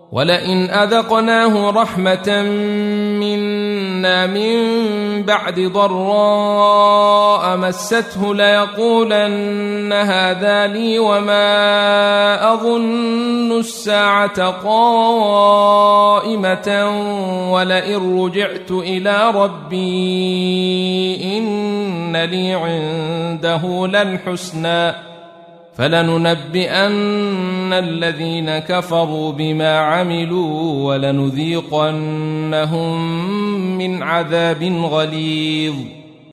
ولئن أذقناه رحمة منا من بعد ضراء مسته ليقولن هذا لي وما أظن الساعة قائمة ولئن رجعت إلى ربي إن لي عنده للحسنى فلننبئن الذين كفروا بما عملوا ولنذيقنهم من عذاب غليظ